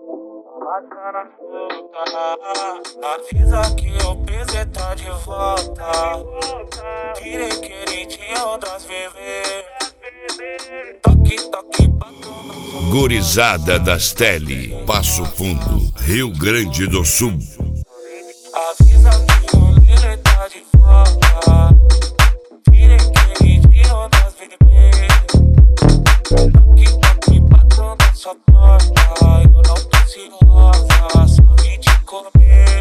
Bacana puta, avisa que o PZ tá de volta. Tirei queridinho das bebês. Toque, toque, batom. Gurizada das Tele, Passo Fundo, Rio Grande do Sul. Avisa que o Lele tá de volta. Tirei queridinho das bebês. Toque, toque, batom na sua porta. Eu não tô cirosa, só vim te comer.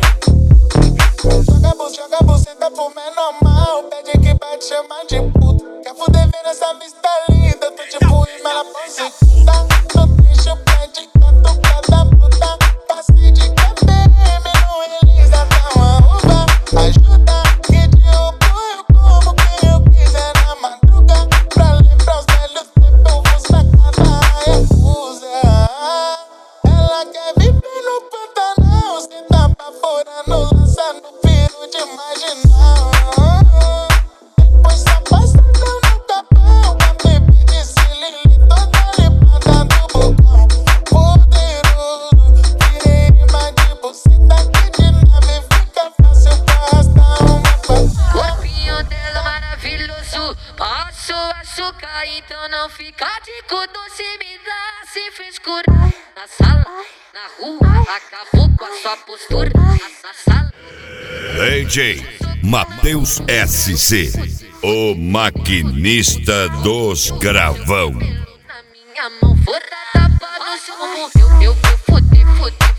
Joga buceta pro menor mal. Pede que vai te chamar de puta. Quer fuder vendo essa vista linda? Tô tipo Ismael Prosecuta. Tô triste, eu pede canto cada puta. Passei de KPM, não realiza, dá uma uva. Ajuda que te apoio como quem eu quiser na madruga. Pra lembrar os velhos tempos, eu vou sacar da Yakuza. Ela quer viver no Pantanal. Se tá baforando, lança no piro de marginal. Depois só passa no capão. A bebê de Cilili toda limpada do bocão. Poderoso, tirei rima de buceta que de nave fica fácil pra arrastar uma patada. Corpinho dela maravilhoso, passo açúcar, então não fica de cu doce, me dá sem frescura. Na sala, na rua, acabou com a sua postura. Na sala. DJ Matheus SC, o maquinista dos gravão. Na minha mão, fora tapa no seu rumo. Eu vou fuder,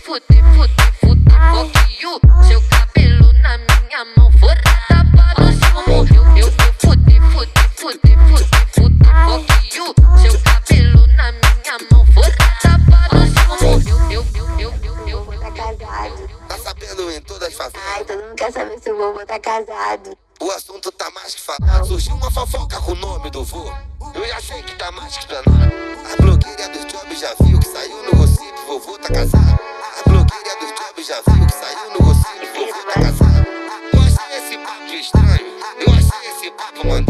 fuck you. Seu cabelo na minha mão, fora tapa no seu rumo. Eu vou fuder, fuck you. Seu cabelo na minha mão, fora tapa no seu rumo. Eu vou Tá casado. Tá sabendo em todas as favelas. Ai, todo mundo quer saber se o vovô tá casado. O assunto tá mais que falado. Surgiu uma fofoca com o nome do vô. Eu já sei que tá mais que explanado. A blogueira dos jobs já viu que saiu no Recife, vovô tá casado. A blogueira dos jobs já viu que saiu no Recife, vovô tá casado. Eu achei esse papo estranho, eu achei esse papo maneiro.